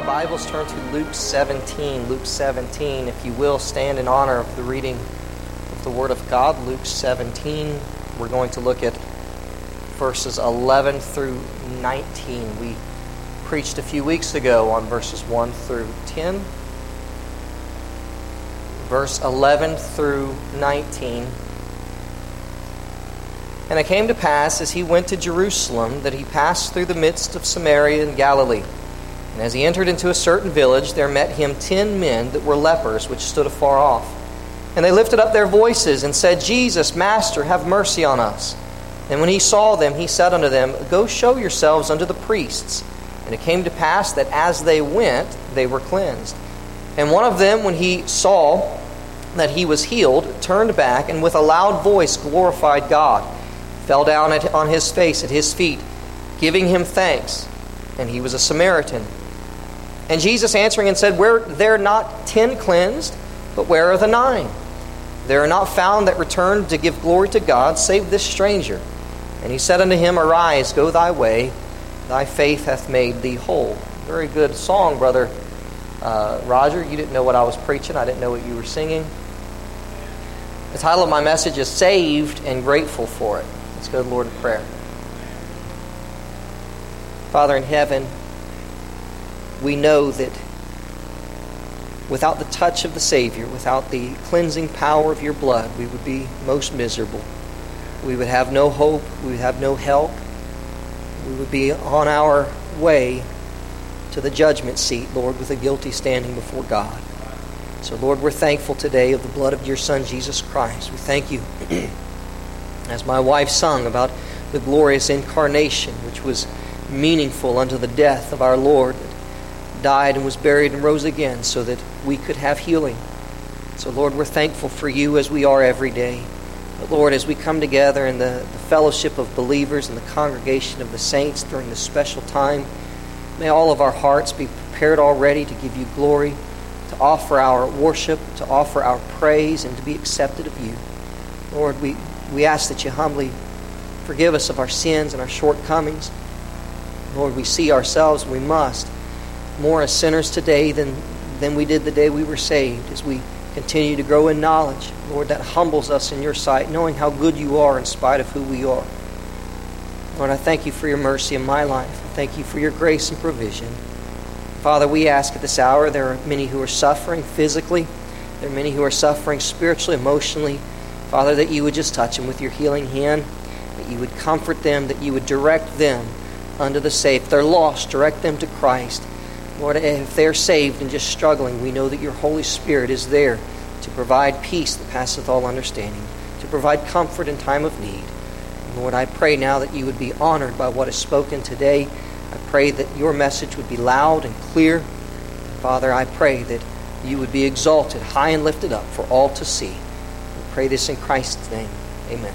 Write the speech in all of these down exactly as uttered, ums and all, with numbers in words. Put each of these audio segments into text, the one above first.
Bibles, turn to Luke seventeen. Luke seventeen, if you will, stand in honor of the reading of the Word of God. Luke seventeen, we're going to look at verses eleven through nineteen. We preached a few weeks ago on verses one through ten. Verse eleven through nineteen. And it came to pass, as he went to Jerusalem, that he passed through the midst of Samaria and Galilee. And as he entered into a certain village, there met him ten men that were lepers, which stood afar off. And they lifted up their voices and said, Jesus, Master, have mercy on us. And when he saw them, he said unto them, Go show yourselves unto the priests. And it came to pass that as they went, they were cleansed. And one of them, when he saw that he was healed, turned back, and with a loud voice glorified God, fell down at, on his face at his feet, giving him thanks. And he was a Samaritan. And Jesus answering and said, Were there not ten cleansed? But where are the nine? There are not found that returned to give glory to God, save this stranger. And he said unto him, Arise, go thy way, thy faith hath made thee whole. Very good song, Brother uh, Roger. You didn't know what I was preaching. I didn't know what you were singing. The title of my message is Saved and Grateful for It. Let's go to the Lord in prayer. Father in heaven, we know that without the touch of the Savior, without the cleansing power of your blood, we would be most miserable. We would have no hope. We would have no help. We would be on our way to the judgment seat, Lord, with a guilty standing before God. So, Lord, we're thankful today of the blood of your Son, Jesus Christ. We thank you, as my wife sung about the glorious incarnation, which was meaningful unto the death of our Lord, that died and was buried and rose again so that we could have healing. So, Lord, we're thankful for you as we are every day. But, Lord, as we come together in the, the fellowship of believers and the congregation of the saints during this special time, may all of our hearts be prepared already to give you glory, to offer our worship, to offer our praise, and to be accepted of you. Lord, we, we ask that you humbly forgive us of our sins and our shortcomings. Lord, we see ourselves, we must, more as sinners today than, than we did the day we were saved, as we continue to grow in knowledge. Lord, that humbles us in your sight, knowing how good you are in spite of who we are. Lord, I thank you for your mercy in my life. I thank you for your grace and provision. Father, we ask at this hour, there are many who are suffering physically. There are many who are suffering spiritually, emotionally. Father, that you would just touch them with your healing hand, that you would comfort them, that you would direct them unto the safe. If they're lost, direct them to Christ. Lord, if they're saved and just struggling, we know that your Holy Spirit is there to provide peace that passeth all understanding, to provide comfort in time of need. And Lord, I pray now that you would be honored by what is spoken today. I pray that your message would be loud and clear. Father, I pray that you would be exalted, high and lifted up for all to see. We pray this in Christ's name. Amen.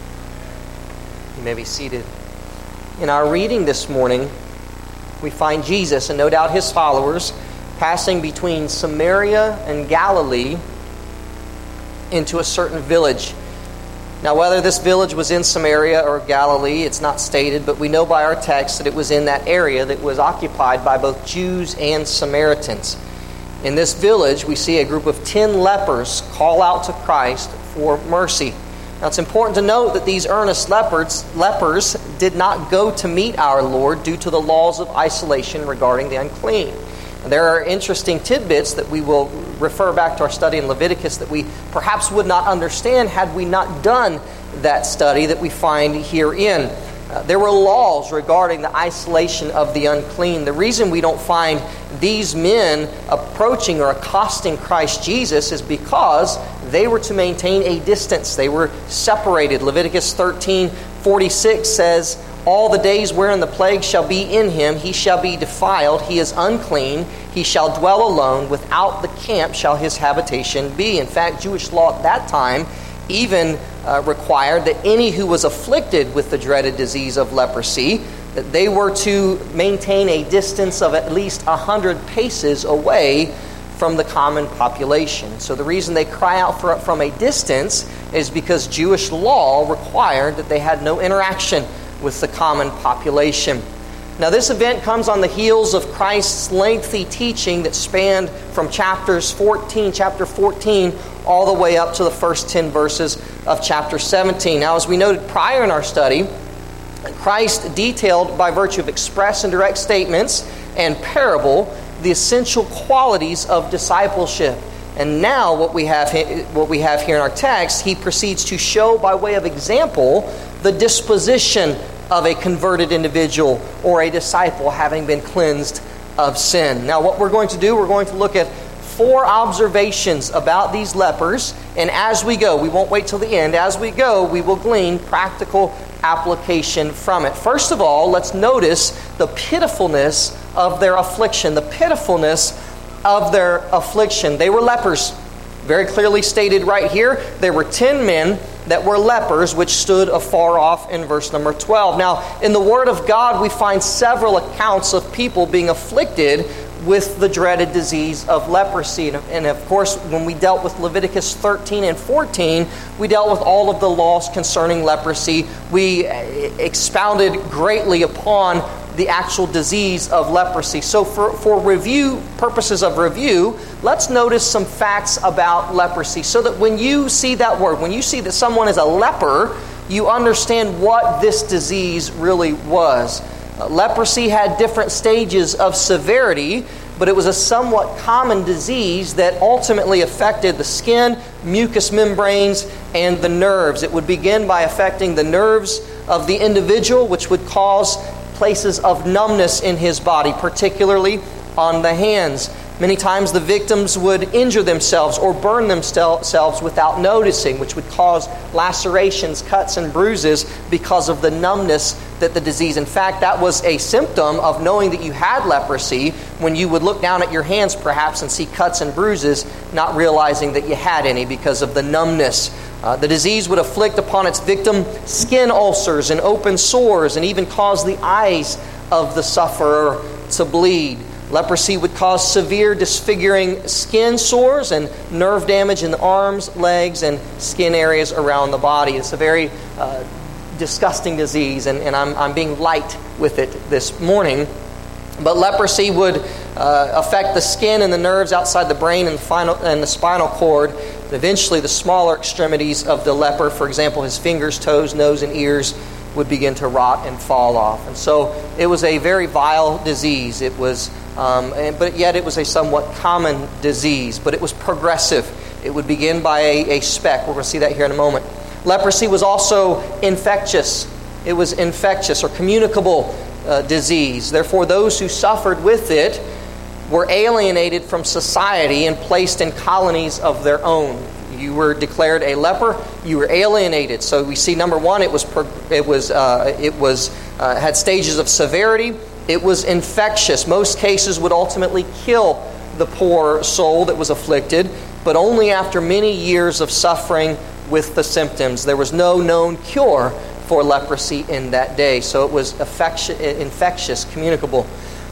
You may be seated. In our reading this morning, we find Jesus, and no doubt his followers, passing between Samaria and Galilee into a certain village. Now, whether this village was in Samaria or Galilee, it's not stated, but we know by our text that it was in that area that was occupied by both Jews and Samaritans. In this village, we see a group of ten lepers call out to Christ for mercy. Now, it's important to note that these earnest lepers, lepers did not go to meet our Lord due to the laws of isolation regarding the unclean. And there are interesting tidbits that we will refer back to our study in Leviticus that we perhaps would not understand had we not done that study that we find herein. Uh, there were laws regarding the isolation of the unclean. The reason we don't find these men approaching or accosting Christ Jesus is because they were to maintain a distance. They were separated. Leviticus thirteen forty-six says, All the days wherein the plague shall be in him, he shall be defiled, he is unclean, he shall dwell alone, without the camp shall his habitation be. In fact, Jewish law at that time even uh, required that any who was afflicted with the dreaded disease of leprosy, that they were to maintain a distance of at least one hundred paces away from the common population. So the reason they cry out for, from a distance is because Jewish law required that they had no interaction with the common population. Now, this event comes on the heels of Christ's lengthy teaching that spanned from chapters fourteen, chapter fourteen, all the way up to the first ten verses of chapter seventeen. Now, as we noted prior in our study, Christ detailed by virtue of express and direct statements and parable the essential qualities of discipleship. And now what we have what we have here in our text, he proceeds to show by way of example the disposition of a converted individual or a disciple having been cleansed of sin. Now what we're going to do, we're going to look at four observations about these lepers, and as we go, we won't wait till the end, as we go, we will glean practical application from it. First of all, let's notice the pitifulness of their affliction, the pitifulness of their affliction. They were lepers. Very clearly stated right here, there were ten men that were lepers, which stood afar off in verse number twelve. Now, in the Word of God, we find several accounts of people being afflicted with the dreaded disease of leprosy. And of course, when we dealt with Leviticus thirteen and fourteen, we dealt with all of the laws concerning leprosy. We expounded greatly upon the actual disease of leprosy. So for, for review, purposes of review, let's notice some facts about leprosy so that when you see that word, when you see that someone is a leper, you understand what this disease really was. Uh, leprosy had different stages of severity, but it was a somewhat common disease that ultimately affected the skin, mucous membranes, and the nerves. It would begin by affecting the nerves of the individual, which would cause places of numbness in his body, particularly on the hands. Many times the victims would injure themselves or burn themselves without noticing, which would cause lacerations, cuts, and bruises because of the numbness that the disease. In fact, that was a symptom of knowing that you had leprosy when you would look down at your hands perhaps and see cuts and bruises, not realizing that you had any because of the numbness. Uh, the disease would afflict upon its victim skin ulcers and open sores and even cause the eyes of the sufferer to bleed. Leprosy would cause severe disfiguring skin sores and nerve damage in the arms, legs, and skin areas around the body. It's a very uh, disgusting disease, and, and I'm, I'm being light with it this morning. But leprosy would uh, affect the skin and the nerves outside the brain and the, final, and the spinal cord. And eventually, the smaller extremities of the leper, for example, his fingers, toes, nose, and ears, would begin to rot and fall off. And so it was a very vile disease. It was, um, but yet it was a somewhat common disease. But it was progressive. It would begin by a, a speck. We're going to see that here in a moment. Leprosy was also infectious. It was infectious or communicable uh, disease. Therefore, those who suffered with it were alienated from society and placed in colonies of their own. You were declared a leper, you were alienated. So we see, number one, it was it was uh, it was uh, had stages of severity. It was infectious. Most cases would ultimately kill the poor soul that was afflicted, but only after many years of suffering with the symptoms. There was no known cure for leprosy in that day. So it was infectious, communicable.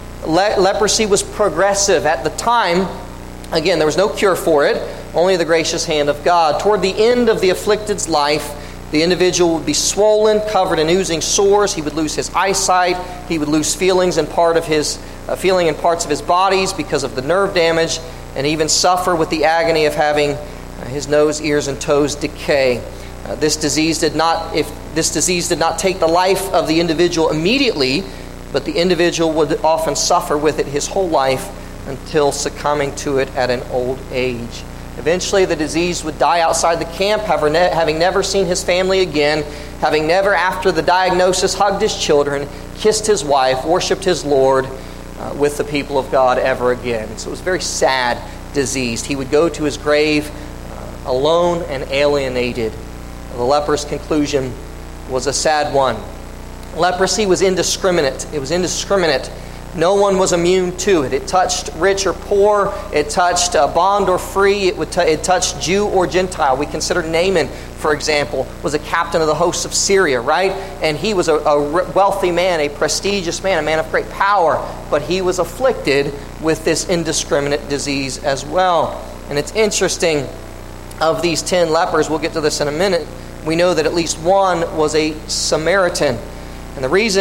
Le- leprosy was progressive. At the time, again, there was no cure for it, only the gracious hand of God. Toward the end of the afflicted's life, the individual would be swollen, covered in oozing sores. He would lose his eyesight. He would lose feelings in part of his uh, feeling in parts of his bodies because of the nerve damage, and even suffer with the agony of having uh, his nose, ears, and toes decay. Uh, this disease did not, if this disease did not take the life of the individual immediately, but the individual would often suffer with it his whole life until succumbing to it at an old age. Eventually, the disease would die outside the camp, having never seen his family again, having never, after the diagnosis, hugged his children, kissed his wife, worshipped his Lord uh, with the people of God ever again. So it was a very sad disease. He would go to his grave uh, alone and alienated. The leper's conclusion was a sad one. Leprosy was indiscriminate. It was indiscriminate. No one was immune to it. It touched rich or poor. It touched uh, bond or free. It would t- it touched Jew or Gentile. We consider Naaman, for example, was a captain of the hosts of Syria, right? And he was a, a wealthy man, a prestigious man, a man of great power. But he was afflicted with this indiscriminate disease as well. And it's interesting, of these ten lepers, we'll get to this in a minute, we know that at least one was a Samaritan. And the reason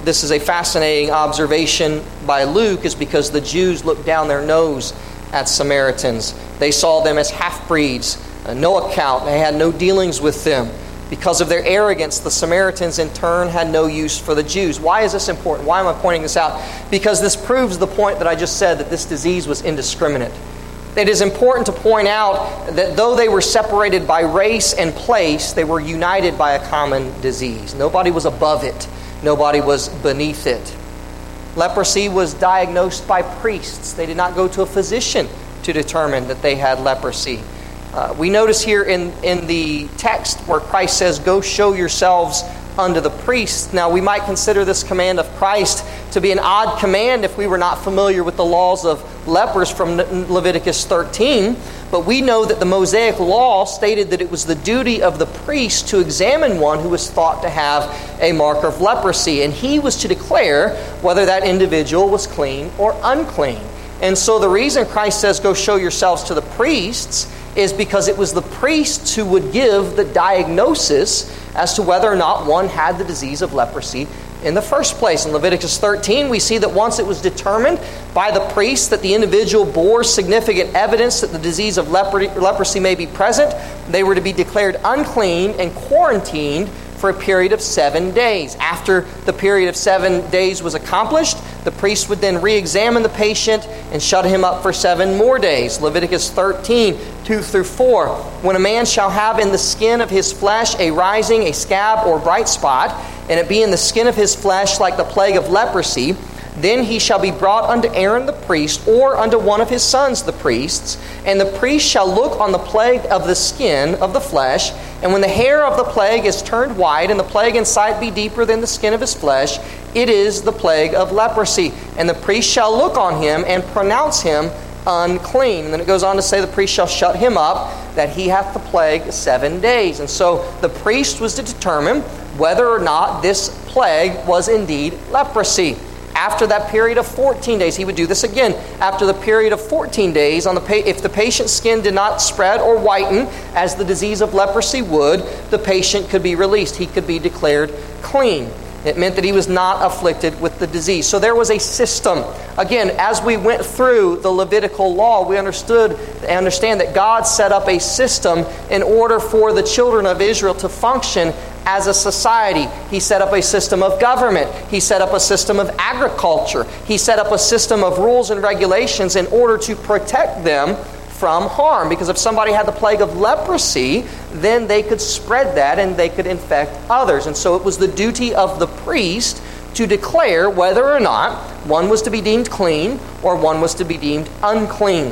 this is a fascinating observation by Luke, is because the Jews looked down their nose at Samaritans. They saw them as half-breeds, uh, no account. They had no dealings with them. Because of their arrogance, the Samaritans in turn had no use for the Jews. Why is this important? Why am I pointing this out? Because this proves the point that I just said, that this disease was indiscriminate. It is important to point out that though they were separated by race and place, they were united by a common disease. Nobody was above it. Nobody was beneath it. Leprosy was diagnosed by priests. They did not go to a physician to determine that they had leprosy. Uh, we notice here in, in the text where Christ says, "Go show yourselves unto the priests." Now, we might consider this command of Christ to be an odd command if we were not familiar with the laws of lepers from Leviticus thirteen. But we know that the Mosaic law stated that it was the duty of the priest to examine one who was thought to have a mark of leprosy. And he was to declare whether that individual was clean or unclean. And so the reason Christ says, "Go show yourselves to the priests," is because it was the priests who would give the diagnosis as to whether or not one had the disease of leprosy in the first place. In Leviticus thirteen, we see that once it was determined by the priest that the individual bore significant evidence that the disease of leprosy may be present, they were to be declared unclean and quarantined for a period of seven days. After the period of seven days was accomplished, the priest would then re-examine the patient and shut him up for seven more days. Leviticus thirteen, two through four. "When a man shall have in the skin of his flesh a rising, a scab, or bright spot, and it be in the skin of his flesh like the plague of leprosy, then he shall be brought unto Aaron the priest, or unto one of his sons the priests, and the priest shall look on the plague of the skin of the flesh, and when the hair of the plague is turned white, and the plague in sight be deeper than the skin of his flesh, it is the plague of leprosy. And the priest shall look on him and pronounce him unclean." And then it goes on to say the priest shall shut him up, that he hath the plague seven days. And so the priest was to determine whether or not this plague was indeed leprosy. After that period of fourteen days, he would do this again. After the period of fourteen days, on the pa- if the patient's skin did not spread or whiten as the disease of leprosy would, the patient could be released. He could be declared clean. It meant that he was not afflicted with the disease. So there was a system. Again, as we went through the Levitical law, we understood understand that God set up a system in order for the children of Israel to function as a society. He set up a system of government. He set up a system of agriculture. He set up a system of rules and regulations in order to protect them from harm. Because if somebody had the plague of leprosy, then they could spread that and they could infect others. And so it was the duty of the priest to declare whether or not one was to be deemed clean or one was to be deemed unclean.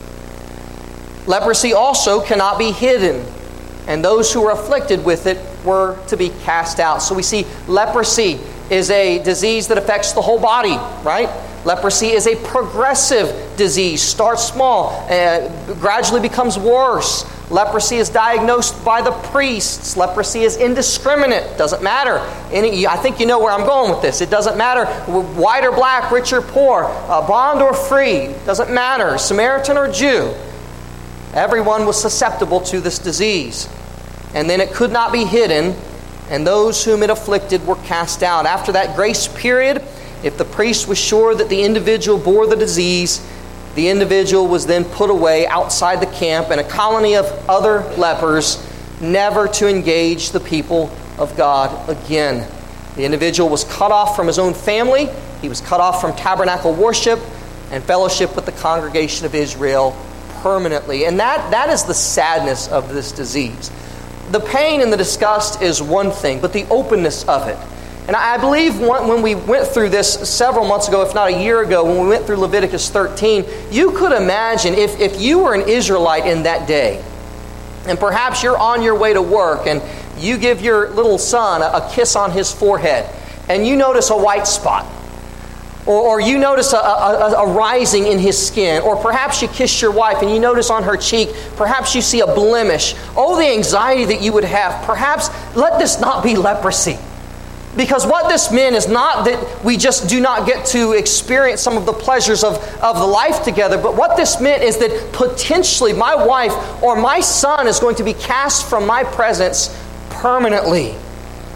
Leprosy also cannot be hidden, and those who were afflicted with it were to be cast out. So we see leprosy is a disease that affects the whole body, right? Leprosy is a progressive disease. Starts small, uh, gradually becomes worse. Leprosy is diagnosed by the priests. Leprosy is indiscriminate. Doesn't matter. Any, I think you know where I'm going with this. It doesn't matter white or black, rich or poor, uh, bond or free. Doesn't matter. Samaritan or Jew. Everyone was susceptible to this disease. And then it could not be hidden, and those whom it afflicted were cast out. After that grace period, if the priest was sure that the individual bore the disease, the individual was then put away outside the camp in a colony of other lepers, never to engage the people of God again. The individual was cut off from his own family. He was cut off from tabernacle worship and fellowship with the congregation of Israel permanently. And that, that is the sadness of this disease. The pain and the disgust is one thing, but the openness of it. And I believe when we went through this several months ago, if not a year ago, when we went through Leviticus thirteen, you could imagine if, if you were an Israelite in that day, and perhaps you're on your way to work, and you give your little son a, a kiss on his forehead, and you notice a white spot, or, or you notice a, a, a rising in his skin, or perhaps you kiss your wife and you notice on her cheek, perhaps you see a blemish. Oh, the anxiety that you would have. Perhaps let this not be leprosy. Because what this meant is not that we just do not get to experience some of the pleasures of, of the life together, but what this meant is that potentially my wife or my son is going to be cast from my presence permanently.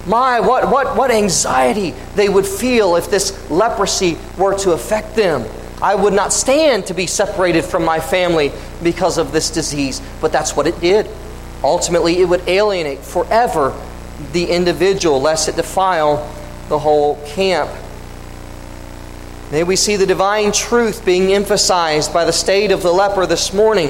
My, what, what, what anxiety they would feel if this leprosy were to affect them. I would not stand to be separated from my family because of this disease. But that's what it did. Ultimately, it would alienate forever the individual, lest it defile the whole camp. May we see the divine truth being emphasized by the state of the leper this morning.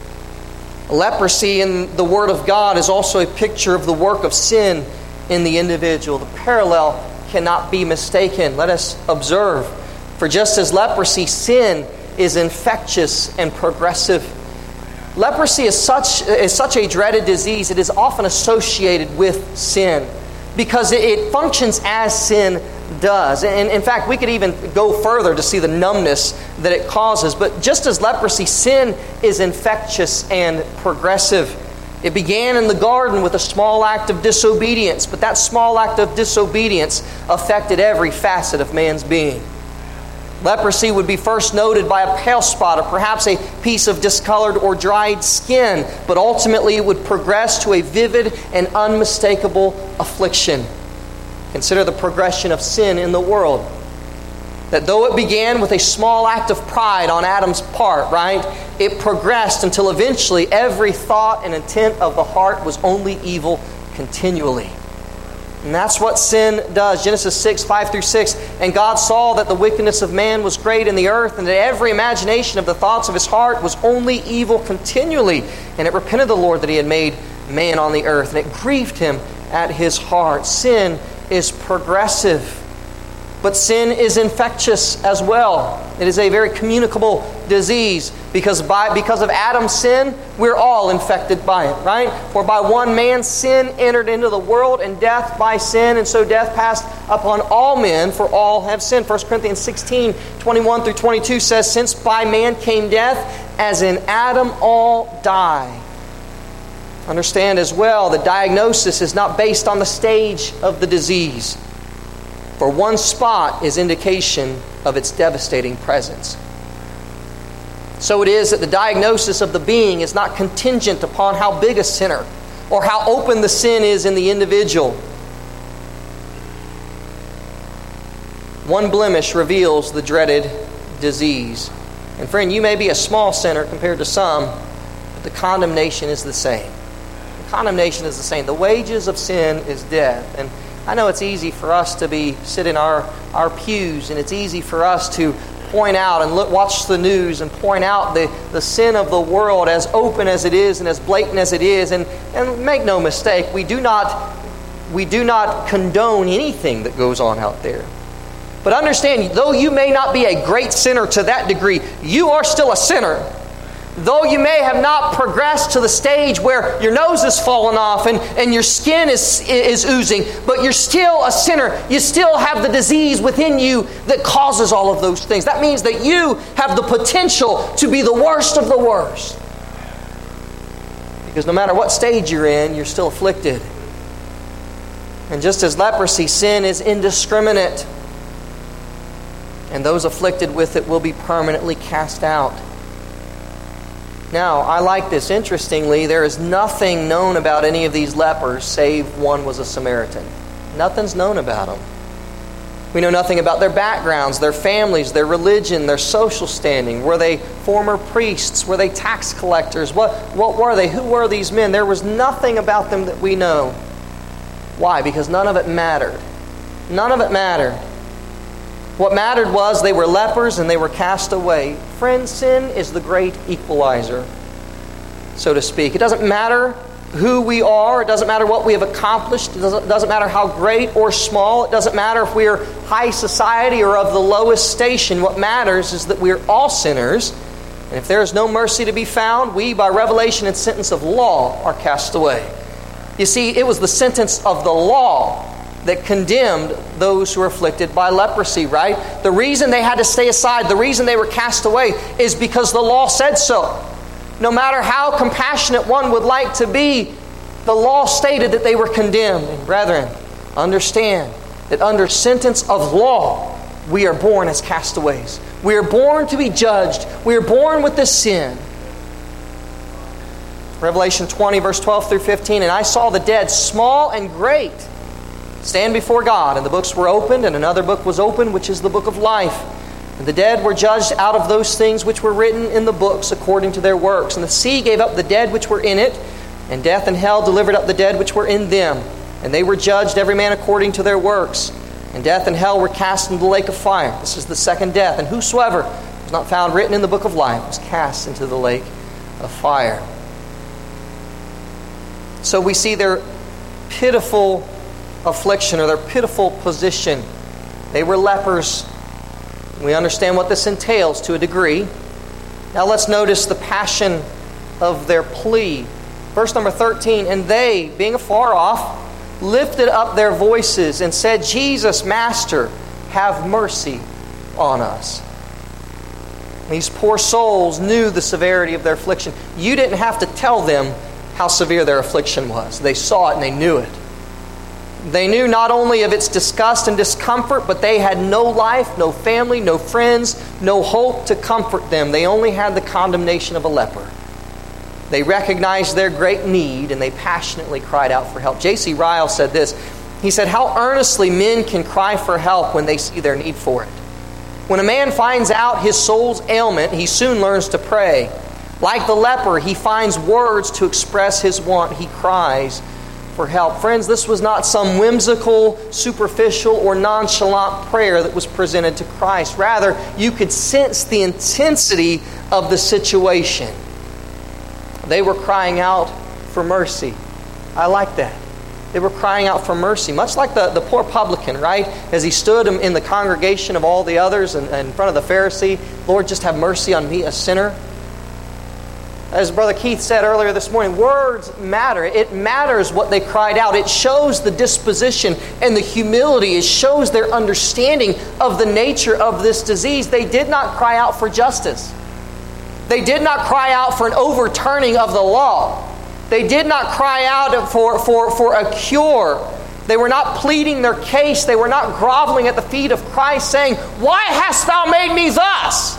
Leprosy in the Word of God is also a picture of the work of sin in the individual. The parallel cannot be mistaken. Let us observe. For just as leprosy, sin is infectious and progressive. Leprosy is such, is such a dreaded disease. It is often associated with sin because it functions as sin does. And in fact, we could even go further to see the numbness that it causes. But just as leprosy, sin is infectious and progressive. It began in the garden with a small act of disobedience, but that small act of disobedience affected every facet of man's being. Leprosy would be first noted by a pale spot or perhaps a piece of discolored or dried skin, but ultimately it would progress to a vivid and unmistakable affliction. Consider the progression of sin in the world. That though it began with a small act of pride on Adam's part, right, it progressed until eventually every thought and intent of the heart was only evil continually. And that's what sin does. Genesis six, five through six. And God saw that the wickedness of man was great in the earth, and that every imagination of the thoughts of his heart was only evil continually. And it repented the Lord that he had made man on the earth, and it grieved him at his heart. Sin is progressive. But sin is infectious as well. It is a very communicable disease because by because of Adam's sin, we're all infected by it, right? For by one man sin entered into the world, and death by sin, and so death passed upon all men, for all have sinned. First Corinthians sixteen, twenty-one through twenty-two says, since by man came death, as in Adam all die. Understand as well, the diagnosis is not based on the stage of the disease. For one spot is indication of its devastating presence. So it is that the diagnosis of the being is not contingent upon how big a sinner or how open the sin is in the individual. One blemish reveals the dreaded disease. And friend, you may be a small sinner compared to some, but the condemnation is the same. The condemnation is the same. The wages of sin is death. And I know it's easy for us to be sit in our, our pews, and it's easy for us to point out and look, watch the news and point out the, the sin of the world as open as it is and as blatant as it is. And, and make no mistake, we do not we do not condone anything that goes on out there. But understand, though you may not be a great sinner to that degree, you are still a sinner. Though you may have not progressed to the stage where your nose has fallen off and, and your skin is, is oozing, but you're still a sinner. You still have the disease within you that causes all of those things. That means that you have the potential to be the worst of the worst. Because no matter what stage you're in, you're still afflicted. And just as leprosy, sin is indiscriminate. And those afflicted with it will be permanently cast out. Now, I like this. Interestingly, there is nothing known about any of these lepers save one was a Samaritan. Nothing's known about them. We know nothing about their backgrounds, their families, their religion, their social standing. Were they former priests? Were they tax collectors? What, what were they? Who were these men? There was nothing about them that we know. Why? Because none of it mattered. None of it mattered. What mattered was they were lepers and they were cast away. Friends, sin is the great equalizer, so to speak. It doesn't matter who we are. It doesn't matter what we have accomplished. It doesn't, doesn't matter how great or small. It doesn't matter if we are high society or of the lowest station. What matters is that we are all sinners. And if there is no mercy to be found, we, by revelation and sentence of law, are cast away. You see, it was the sentence of the law that condemned those who were afflicted by leprosy, right? The reason they had to stay aside, the reason they were cast away is because the law said so. No matter how compassionate one would like to be, the law stated that they were condemned. And brethren, understand that under sentence of law, we are born as castaways. We are born to be judged. We are born with this sin. Revelation twenty, verse twelve through fifteen, and I saw the dead, small and great, stand before God. And the books were opened, and another book was opened, which is the book of life. And the dead were judged out of those things which were written in the books according to their works. And the sea gave up the dead which were in it, and death and hell delivered up the dead which were in them. And they were judged every man according to their works. And death and hell were cast into the lake of fire. This is the second death. And whosoever was not found written in the book of life was cast into the lake of fire. So we see their pitiful affliction, or their pitiful position. They were lepers. We understand what this entails to a degree. Now let's notice the passion of their plea. Verse number thirteen, and they, being afar off, lifted up their voices and said, Jesus, Master, have mercy on us. These poor souls knew the severity of their affliction. You didn't have to tell them how severe their affliction was. They saw it and they knew it. They knew not only of its disgust and discomfort, but they had no life, no family, no friends, no hope to comfort them. They only had the condemnation of a leper. They recognized their great need and they passionately cried out for help. J C Ryle said this. He said, how earnestly men can cry for help when they see their need for it. When a man finds out his soul's ailment, he soon learns to pray. Like the leper, he finds words to express his want. He cries for help. Friends, this was not some whimsical, superficial, or nonchalant prayer that was presented to Christ. Rather, you could sense the intensity of the situation. They were crying out for mercy. I like that. They were crying out for mercy, much like the, the poor publican, right? As he stood in the congregation of all the others and in front of the Pharisee, Lord, just have mercy on me, a sinner. As Brother Keith said earlier this morning, words matter. It matters what they cried out. It shows the disposition and the humility. It shows their understanding of the nature of this disease. They did not cry out for justice. They did not cry out for an overturning of the law. They did not cry out for, for, for a cure. They were not pleading their case. They were not groveling at the feet of Christ saying, why hast thou made me thus?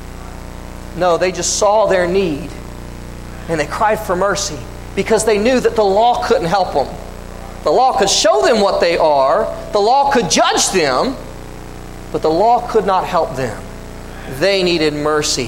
No, they just saw their need. And they cried for mercy because they knew that the law couldn't help them. The law could show them what they are. The law could judge them. But the law could not help them. They needed mercy.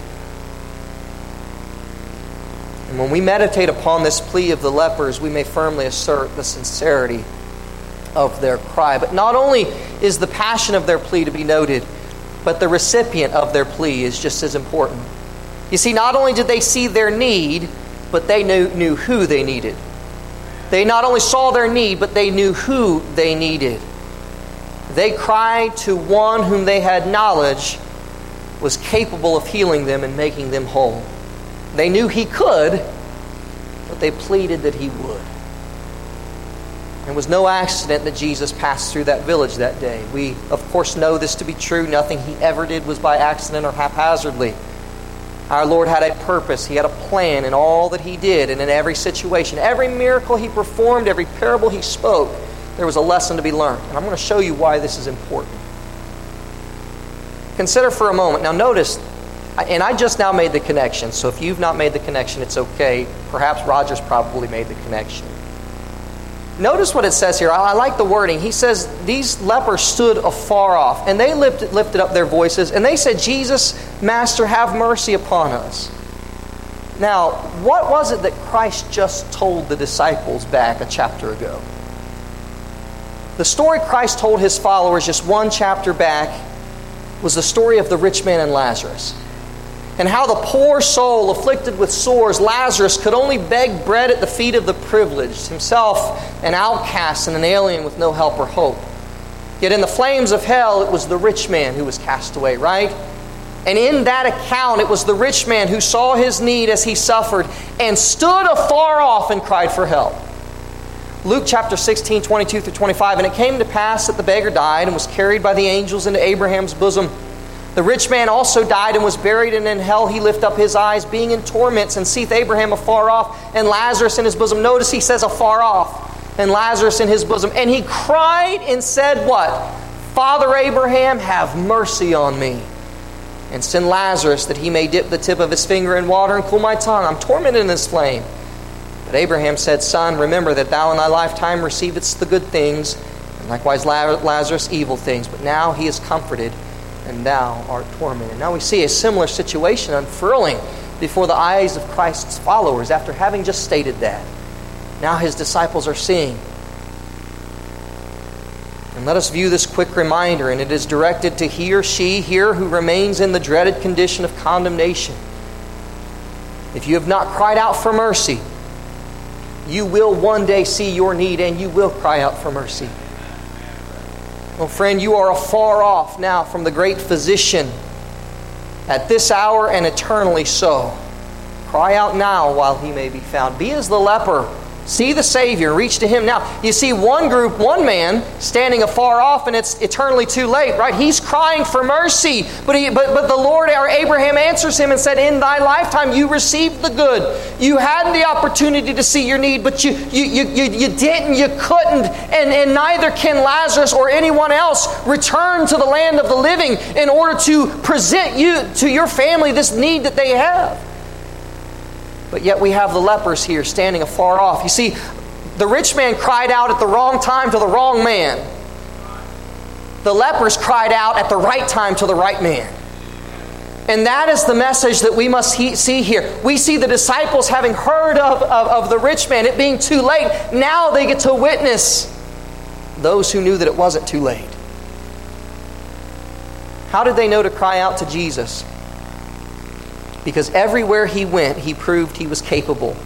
And when we meditate upon this plea of the lepers, we may firmly assert the sincerity of their cry. But not only is the passion of their plea to be noted, but the recipient of their plea is just as important. You see, not only did they see their need, but they knew, knew who they needed. They not only saw their need, but they knew who they needed. They cried to one whom they had knowledge was capable of healing them and making them whole. They knew He could, but they pleaded that He would. It was no accident that Jesus passed through that village that day. We, of course, know this to be true. Nothing He ever did was by accident or haphazardly. Our Lord had a purpose. He had a plan in all that He did and in every situation. Every miracle He performed, every parable He spoke, there was a lesson to be learned. And I'm going to show you why this is important. Consider for a moment. Now notice, and I just now made the connection, so if you've not made the connection, it's okay. Perhaps Roger's probably made the connection. Notice what it says here. I like the wording. He says, these lepers stood afar off, and they lifted, lifted up their voices, and they said, Jesus, Master, have mercy upon us. Now, what was it that Christ just told the disciples back a chapter ago? The story Christ told His followers just one chapter back was the story of the rich man and Lazarus. And how the poor soul afflicted with sores, Lazarus, could only beg bread at the feet of the privileged, himself an outcast and an alien with no help or hope. Yet in the flames of hell, it was the rich man who was cast away, right? And in that account, it was the rich man who saw his need as he suffered and stood afar off and cried for help. Luke chapter sixteen, twenty-two through twenty-five, and it came to pass that the beggar died and was carried by the angels into Abraham's bosom. The rich man also died and was buried, and in hell he lift up his eyes, being in torments, and seeth Abraham afar off, and Lazarus in his bosom. Notice he says afar off, and Lazarus in his bosom. And he cried and said what? Father Abraham, have mercy on me, and send Lazarus that he may dip the tip of his finger in water and cool my tongue. I'm tormented in this flame. But Abraham said, Son, remember that thou in thy lifetime receivedst the good things, Likewise Lazarus, evil things. But now he is comforted, and thou art tormented. Now we see a similar situation unfurling before the eyes of Christ's followers after having just stated that. Now his disciples are seeing. And let us view this quick reminder, and it is directed to he or she here who remains in the dreaded condition of condemnation. If you have not cried out for mercy, you will one day see your need and you will cry out for mercy. Well, friend, you are afar off now from the great physician at this hour and eternally so. Cry out now while he may be found. Be as the leper. See the Savior. Reach to Him now. You see one group, one man, standing afar off, and it's eternally too late, right? He's crying for mercy. But he, but, but the Lord, or Abraham, answers him and said, in thy lifetime you received the good. You had the opportunity to see your need, but you you you, you, you didn't, you couldn't, and, and neither can Lazarus or anyone else return to the land of the living in order to present you to your family this need that they have. But yet we have the lepers here standing afar off. You see, the rich man cried out at the wrong time to the wrong man. The lepers cried out at the right time to the right man. And that is the message that we must he- see here. We see the disciples having heard of, of, of the rich man, it being too late. Now they get to witness those who knew that it wasn't too late. How did they know to cry out to Jesus? Because everywhere He went, He proved He was capable.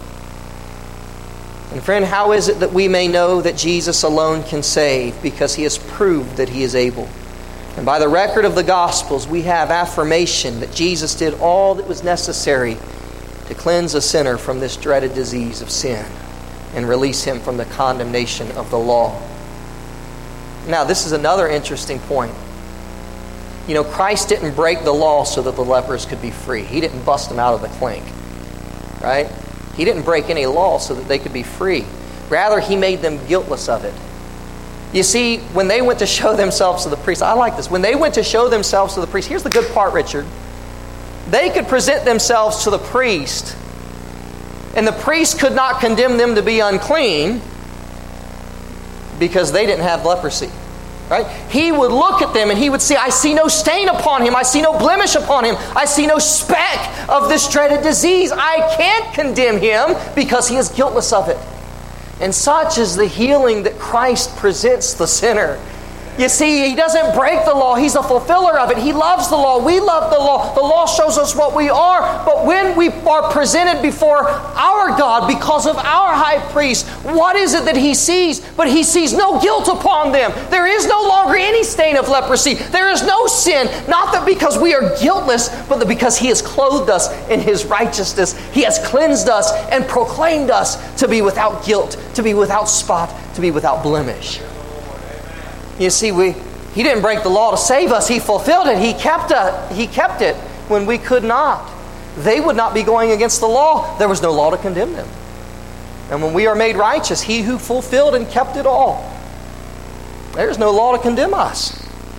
And friend, how is it that we may know that Jesus alone can save? Because He has proved that He is able. And by the record of the Gospels, we have affirmation that Jesus did all that was necessary to cleanse a sinner from this dreaded disease of sin and release him from the condemnation of the law. Now, this is another interesting point. You know, Christ didn't break the law so that the lepers could be free. He didn't bust them out of the clink. Right? He didn't break any law so that they could be free. Rather, He made them guiltless of it. You see, when they went to show themselves to the priest, I like this. When they went to show themselves to the priest, here's the good part, Richard. They could present themselves to the priest, and the priest could not condemn them to be unclean because they didn't have leprosy. Right? He would look at them and He would say, I see no stain upon him. I see no blemish upon him. I see no speck of this dreaded disease. I can't condemn him because he is guiltless of it. And such is the healing that Christ presents the sinner. You see, He doesn't break the law. He's a fulfiller of it. He loves the law. We love the law. The law shows us what we are. But when we are presented before our God because of our high priest, what is it that He sees? But He sees no guilt upon them. There is no longer any stain of leprosy. There is no sin. Not that because we are guiltless, but that because He has clothed us in His righteousness. He has cleansed us and proclaimed us to be without guilt, to be without spot, to be without blemish. You see, we He didn't break the law to save us. He fulfilled it. He kept it. He kept it when we could not. They would not be going against the law. There was no law to condemn them. And when we are made righteous, He who fulfilled and kept it all, there's no law to condemn us.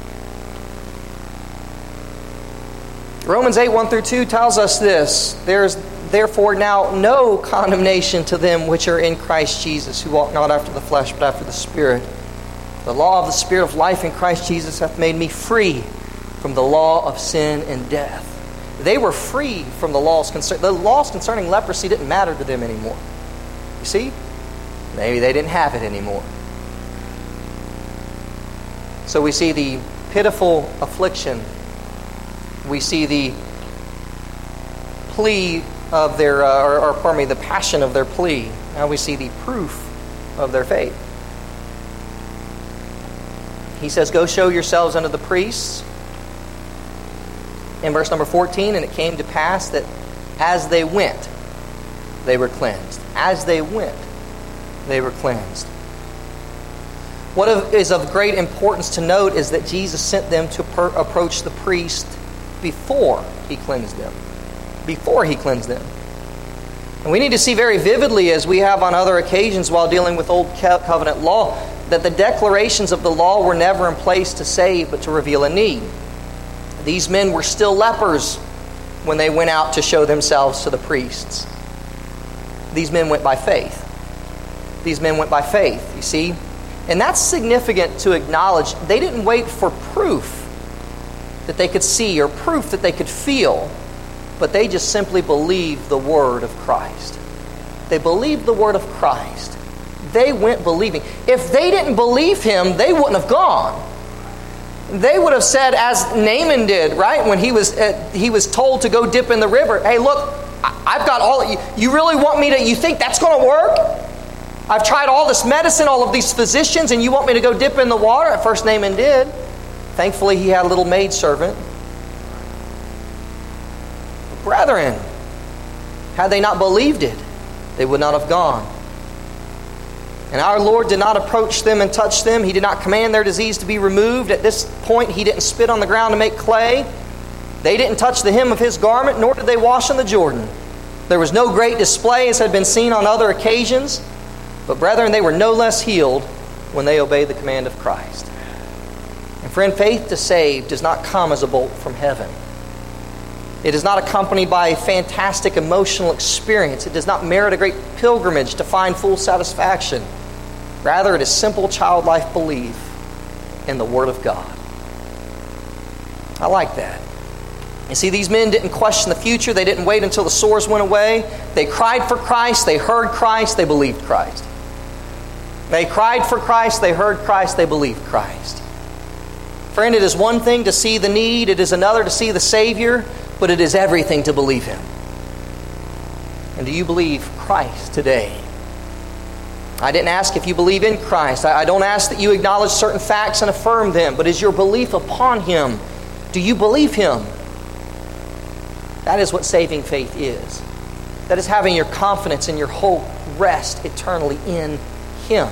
Romans eight, one through two tells us this. There is therefore now no condemnation to them which are in Christ Jesus, who walk not after the flesh, but after the Spirit. The law of the Spirit of life in Christ Jesus hath made me free from the law of sin and death. They were free from the laws concerning... The laws concerning leprosy didn't matter to them anymore. You see? Maybe they didn't have it anymore. So we see the pitiful affliction. We see the plea of their... Uh, or, or pardon me, the passion of their plea. Now we see the proof of their faith. He says, go show yourselves unto the priests. In verse number fourteen, and it came to pass that as they went, they were cleansed. As they went, they were cleansed. What is of great importance to note is that Jesus sent them to per- approach the priest before He cleansed them. Before He cleansed them. And we need to see very vividly, as we have on other occasions while dealing with Old Covenant law, that the declarations of the law were never in place to save, but to reveal a need. These men were still lepers when they went out to show themselves to the priests. These men went by faith. These men went by faith, you see. And that's significant to acknowledge. They didn't wait for proof that they could see or proof that they could feel, but they just simply believed the word of Christ. They believed the word of Christ. They went believing. If they didn't believe him, they wouldn't have gone. They would have said, as Naaman did, right? When he was uh, he was told to go dip in the river. Hey, look, I, I've got all. You, you really want me to? You think that's going to work? I've tried all this medicine, all of these physicians, and you want me to go dip in the water? At first, Naaman did. Thankfully, he had a little maidservant. Brethren, had they not believed it, they would not have gone. And our Lord did not approach them and touch them. He did not command their disease to be removed. At this point, he didn't spit on the ground to make clay. They didn't touch the hem of his garment, nor did they wash in the Jordan. There was no great display as had been seen on other occasions. But brethren, they were no less healed when they obeyed the command of Christ. And friend, faith to save does not come as a bolt from heaven. It is not accompanied by a fantastic emotional experience. It does not merit a great pilgrimage to find full satisfaction. Rather, it is simple childlike belief in the Word of God. I like that. You see, these men didn't question the future. They didn't wait until the sores went away. They cried for Christ. They heard Christ. They believed Christ. They cried for Christ. They heard Christ. They believed Christ. Friend, it is one thing to see the need. It is another to see the Savior. But it is everything to believe Him. And do you believe Christ today? I didn't ask if you believe in Christ. I don't ask that you acknowledge certain facts and affirm them. But is your belief upon Him? Do you believe Him? That is what saving faith is. That is having your confidence and your hope rest eternally in Him.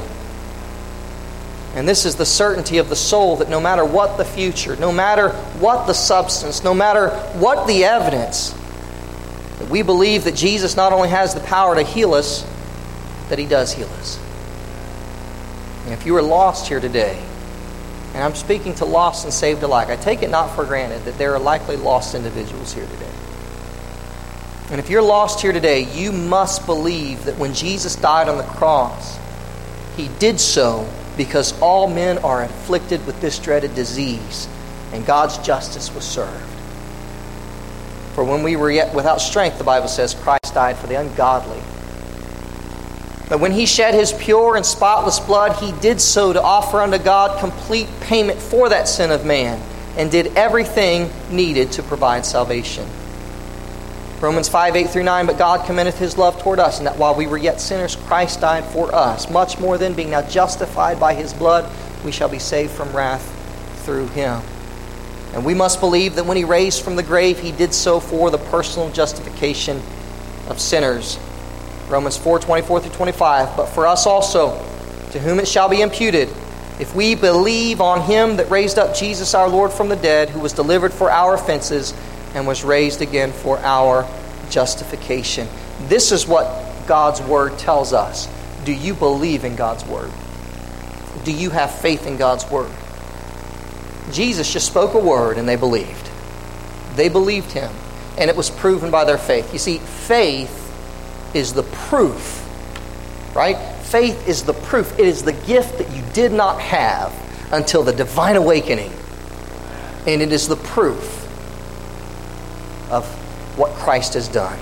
And this is the certainty of the soul that no matter what the future, no matter what the substance, no matter what the evidence, that we believe that Jesus not only has the power to heal us, that He does heal us. And if you are lost here today, and I'm speaking to lost and saved alike, I take it not for granted that there are likely lost individuals here today. And if you're lost here today, you must believe that when Jesus died on the cross, He did so because all men are afflicted with this dreaded disease, and God's justice was served. For when we were yet without strength, the Bible says, Christ died for the ungodly. But when He shed His pure and spotless blood, He did so to offer unto God complete payment for that sin of man, and did everything needed to provide salvation. Romans five, eight through nine, but God commendeth His love toward us, and that while we were yet sinners, Christ died for us. Much more then, being now justified by His blood, we shall be saved from wrath through Him. And we must believe that when He raised from the grave, He did so for the personal justification of sinners. Romans four, twenty-four through twenty-five, but for us also, to whom it shall be imputed, if we believe on Him that raised up Jesus our Lord from the dead, who was delivered for our offenses, and was raised again for our justification. This is what God's Word tells us. Do you believe in God's Word? Do you have faith in God's Word? Jesus just spoke a word and they believed. They believed Him, and it was proven by their faith. You see, faith is the proof, right? Faith is the proof. It is the gift that you did not have until the divine awakening. And it is the proof of what Christ has done.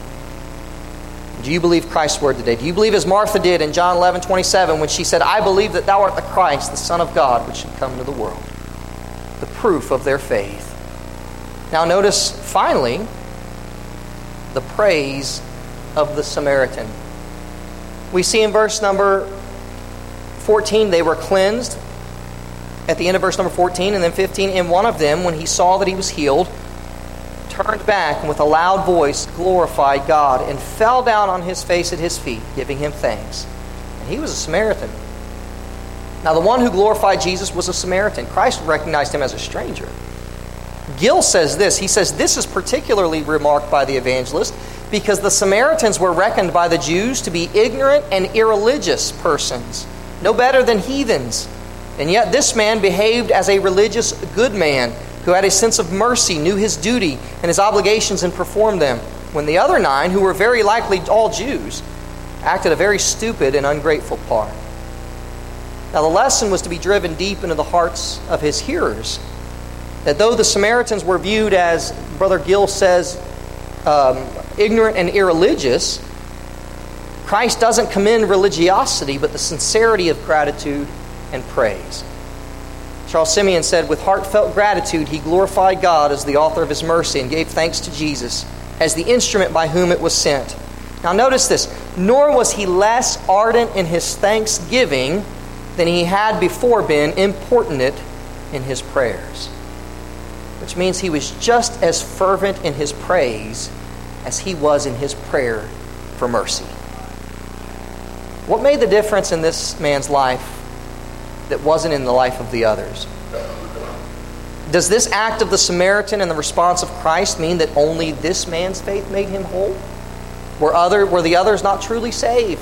Do you believe Christ's word today? Do you believe as Martha did in John eleven, twenty-seven when she said, I believe that Thou art the Christ, the Son of God, which should come into the world? The proof of their faith. Now notice, finally, the praise of the Samaritan. We see in verse number fourteen, they were cleansed. At the end of verse number fourteen, and then fifteen, and one of them, when he saw that he was healed, turned back and with a loud voice glorified God and fell down on his face at His feet, giving Him thanks. And he was a Samaritan. Now the one who glorified Jesus was a Samaritan. Christ recognized him as a stranger. Gill says this. He says this is particularly remarked by the evangelist because the Samaritans were reckoned by the Jews to be ignorant and irreligious persons, no better than heathens. And yet this man behaved as a religious good man who had a sense of mercy, knew his duty and his obligations and performed them, when the other nine, who were very likely all Jews, acted a very stupid and ungrateful part. Now the lesson was to be driven deep into the hearts of his hearers. That though the Samaritans were viewed as, Brother Gill says, um, ignorant and irreligious, Christ doesn't commend religiosity, but the sincerity of gratitude and praise. Charles Simeon said, with heartfelt gratitude, he glorified God as the author of his mercy and gave thanks to Jesus as the instrument by whom it was sent. Now notice this, nor was he less ardent in his thanksgiving than he had before been importunate in his prayers. Which means he was just as fervent in his praise as he was in his prayer for mercy. What made the difference in this man's life that wasn't in the life of the others? Does this act of the Samaritan and the response of Christ mean that only this man's faith made him whole? Were other were the others not truly saved?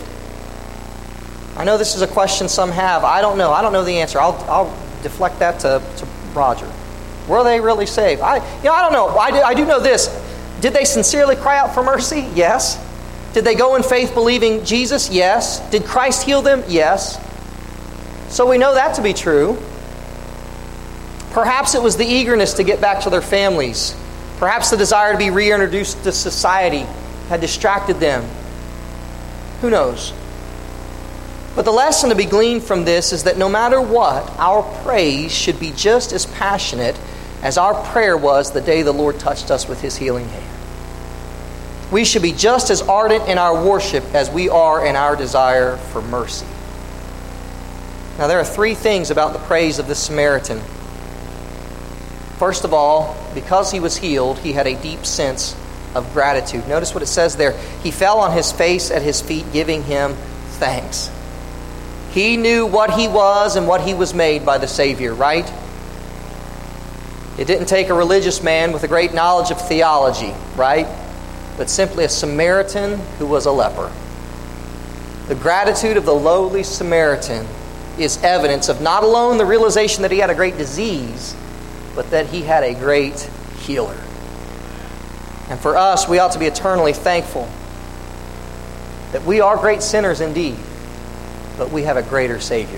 I know this is a question some have. I don't know. I don't know the answer. I'll I'll deflect that to, to Roger. Were they really saved? I you know I don't know. I do, I do know this. Did they sincerely cry out for mercy? Yes. Did they go in faith believing Jesus? Yes. Did Christ heal them? Yes. So we know that to be true. Perhaps it was the eagerness to get back to their families. Perhaps the desire to be reintroduced to society had distracted them. Who knows? But the lesson to be gleaned from this is that no matter what, our praise should be just as passionate as our prayer was the day the Lord touched us with His healing hand. We should be just as ardent in our worship as we are in our desire for mercy. Now there are three things about the praise of the Samaritan. First of all, because he was healed, he had a deep sense of gratitude. Notice what it says there. He fell on his face at his feet, giving him thanks. He knew what he was and what he was made by the Savior, right? It didn't take a religious man with a great knowledge of theology, right? But simply a Samaritan who was a leper. The gratitude of the lowly Samaritan is evidence of not alone the realization that he had a great disease, but that he had a great healer. And for us, we ought to be eternally thankful that we are great sinners indeed, but we have a greater Savior.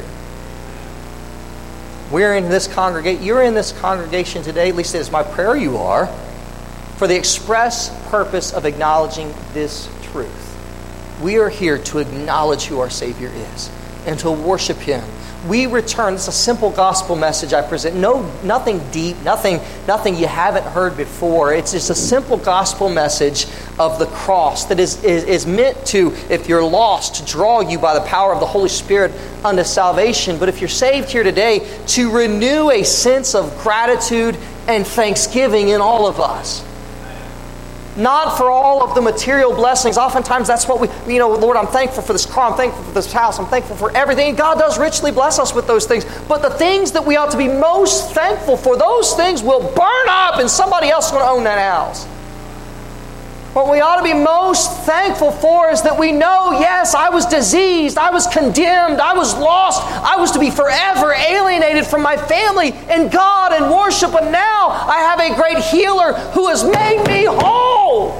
We're in this congregation, you're in this congregation today, at least it is my prayer you are, for the express purpose of acknowledging this truth. We are here to acknowledge who our Savior is and to worship Him. We return. It's a simple gospel message I present. No, nothing deep, nothing, nothing you haven't heard before. It's just a simple gospel message of the cross that is, is, is meant to, if you're lost, to draw you by the power of the Holy Spirit unto salvation. But if you're saved here today, to renew a sense of gratitude and thanksgiving in all of us. Not for all of the material blessings. Oftentimes that's what we, you know, Lord, I'm thankful for this car, I'm thankful for this house, I'm thankful for everything. And God does richly bless us with those things. But the things that we ought to be most thankful for, those things will burn up and somebody else is going to own that house. What we ought to be most thankful for is that we know, yes, I was diseased, I was condemned, I was lost, I was to be forever alienated from my family and God and worship, but now I have a great healer who has made me whole.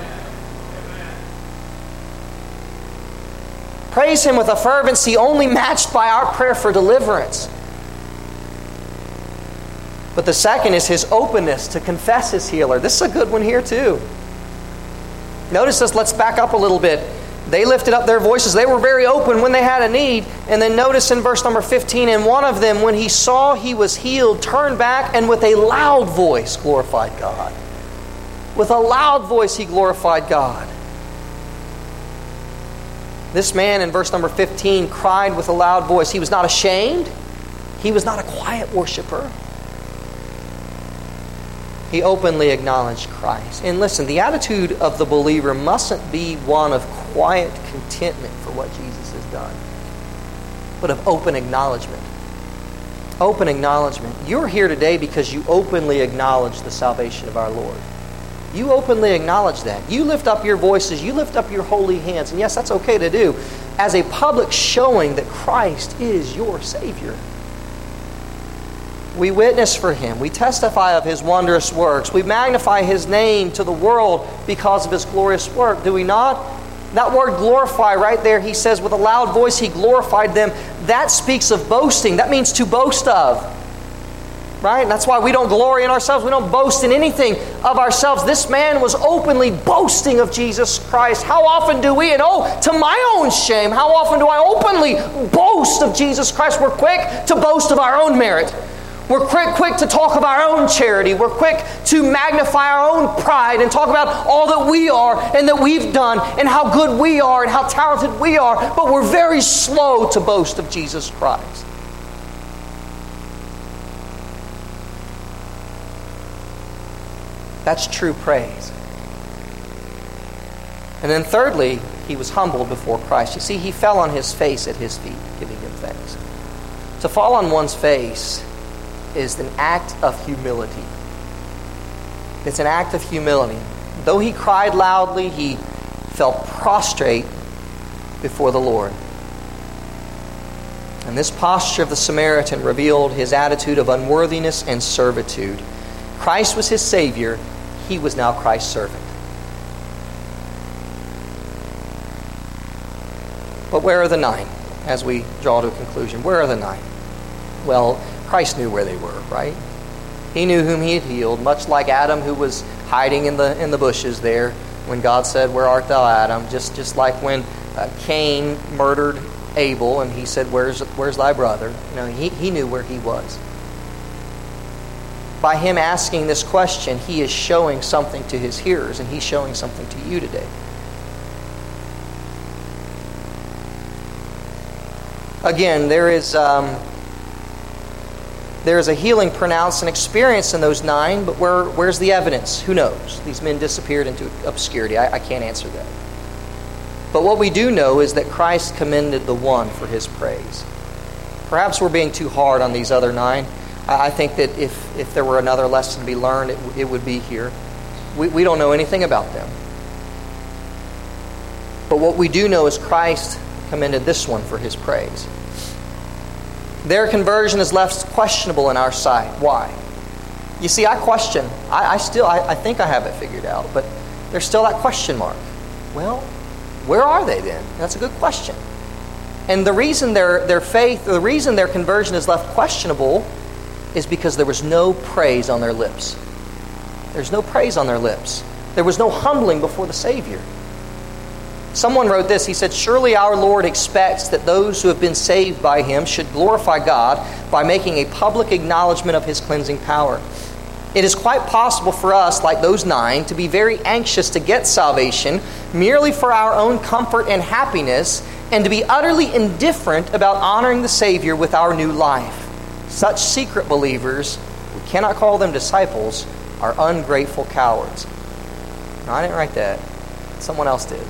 Praise Him with a fervency only matched by our prayer for deliverance. But the second is His openness to confess His healer. This is a good one here too. Notice this, let's back up a little bit. They lifted up their voices. They were very open when they had a need. And then notice in verse number fifteen, and one of them, when he saw he was healed, turned back and with a loud voice glorified God. With a loud voice he glorified God. This man in verse number fifteen cried with a loud voice. He was not ashamed. He was not a quiet worshiper. He openly acknowledged Christ. And listen, the attitude of the believer mustn't be one of quiet contentment for what Jesus has done, but of open acknowledgement. Open acknowledgement. You're here today because you openly acknowledge the salvation of our Lord. You openly acknowledge that. You lift up your voices. You lift up your holy hands. And yes, that's okay to do as a public showing that Christ is your Savior. We witness for Him. We testify of His wondrous works. We magnify His name to the world because of His glorious work. Do we not? That word glorify right there, he says with a loud voice he glorified them. That speaks of boasting. That means to boast of. Right? And that's why we don't glory in ourselves. We don't boast in anything of ourselves. This man was openly boasting of Jesus Christ. How often do we, and oh, to my own shame, how often do I openly boast of Jesus Christ? We're quick to boast of our own merit. We're quick, quick to talk of our own charity. We're quick to magnify our own pride and talk about all that we are and that we've done and how good we are and how talented we are. But we're very slow to boast of Jesus Christ. That's true praise. And then thirdly, he was humbled before Christ. You see, he fell on his face at his feet, giving him thanks. To fall on one's face is an act of humility. It's an act of humility. Though he cried loudly, he fell prostrate before the Lord. And this posture of the Samaritan revealed his attitude of unworthiness and servitude. Christ was his Savior. He was now Christ's servant. But where are the nine? As we draw to a conclusion, where are the nine? Well, Christ knew where they were, right? He knew whom he had healed, much like Adam, who was hiding in the in the bushes there when God said, "Where art thou, Adam?" Just just like when uh, Cain murdered Abel, and he said, "Where's where's thy brother?" You know, he he knew where he was. By him asking this question, he is showing something to his hearers, and he's showing something to you today. Again, there is um, there is a healing pronounced and experienced in those nine, but where where's the evidence? Who knows? These men disappeared into obscurity. I, I can't answer that. But what we do know is that Christ commended the one for his praise. Perhaps we're being too hard on these other nine. I think that if, if there were another lesson to be learned, it, it would be here. We, we don't know anything about them. But what we do know is Christ commended this one for his praise. Their conversion is left questionable in our sight. Why? You see, I question. I, I still, I, I think I have it figured out, but there's still that question mark. Well, where are they then? That's a good question. And the reason their their faith, the reason their conversion is left questionable is because there was no praise on their lips. There's no praise on their lips. There was no humbling before the Savior. Someone wrote this. He said, "Surely our Lord expects that those who have been saved by him should glorify God by making a public acknowledgement of his cleansing power. It is quite possible for us, like those nine, to be very anxious to get salvation merely for our own comfort and happiness, and to be utterly indifferent about honoring the Savior with our new life. Such secret believers, we cannot call them disciples, are ungrateful cowards." No, I didn't write that. Someone else did.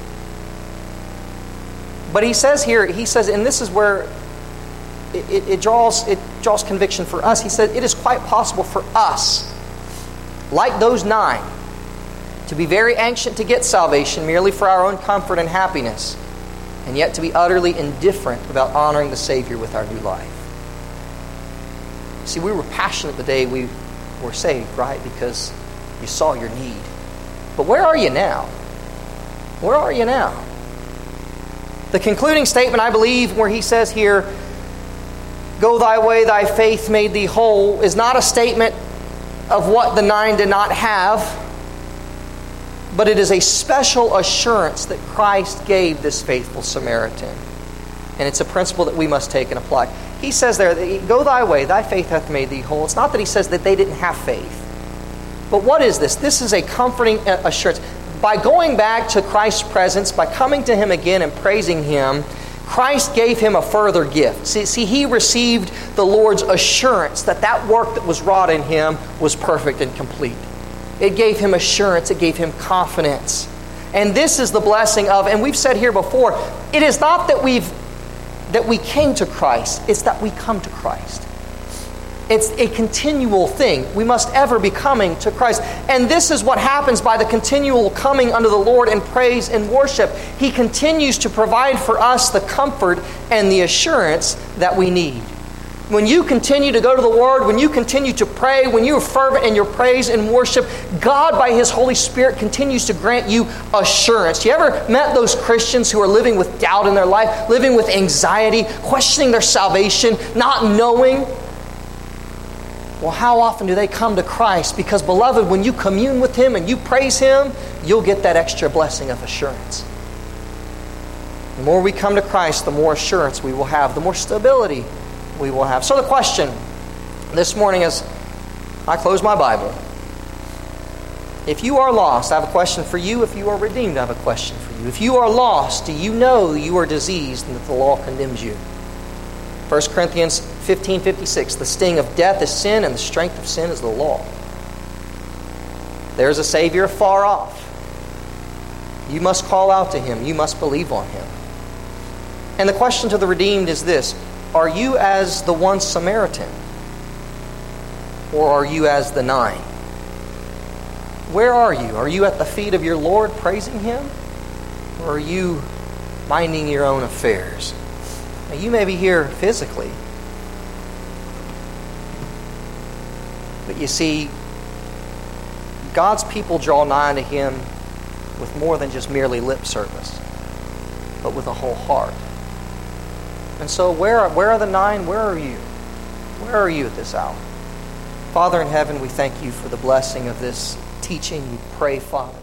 But he says here, he says, and this is where it, it, it draws it draws conviction for us. He said, it is quite possible for us, like those nine, to be very anxious to get salvation merely for our own comfort and happiness, and yet to be utterly indifferent about honoring the Savior with our new life. See, we were passionate the day we were saved, right? Because you saw your need. But where are you now? Where are you now? The concluding statement, I believe, where he says here, "Go thy way, thy faith made thee whole," is not a statement of what the nine did not have, but it is a special assurance that Christ gave this faithful Samaritan. And it's a principle that we must take and apply. He says there, "Go thy way, thy faith hath made thee whole." It's not that he says that they didn't have faith. But what is this? This is a comforting assurance. By going back to Christ's presence, by coming to him again and praising him, Christ gave him a further gift. See, see, he received the Lord's assurance that that work that was wrought in him was perfect and complete. It gave him assurance. It gave him confidence. And this is the blessing of, and we've said here before, it is not that we've that we came to Christ, it's that we come to Christ. It's a continual thing. We must ever be coming to Christ. And this is what happens by the continual coming unto the Lord in praise and worship. He continues to provide for us the comfort and the assurance that we need. when you continue to go to the Word, when you continue to pray, when you are fervent in your praise and worship, God by His Holy Spirit continues to grant you assurance. You ever met those Christians who are living with doubt in their life, living with anxiety, questioning their salvation, not knowing? Well, how often do they come to Christ? Because, beloved, when you commune with Him and you praise Him, you'll get that extra blessing of assurance. The more we come to Christ, the more assurance we will have, the more stability we will have. So the question this morning as I close my Bible, if you are lost, I have a question for you. If you are redeemed, I have a question for you. If you are lost, do you know you are diseased and that the law condemns you? First Corinthians fifteen fifty-six, the sting of death is sin, and the strength of sin is the law. There is a Savior far off. You must call out to Him. You must believe on Him. And the question to the redeemed is this: are you as the one Samaritan? Or are you as the nine? Where are you? Are you at the feet of your Lord praising Him? Or are you minding your own affairs? Now, you may be here physically, but you see, God's people draw nigh to Him with more than just merely lip service, but with a whole heart. And so where are, where are the nine? Where are you? Where are you at this hour? Father in heaven, we thank You for the blessing of this teaching. We pray, Father,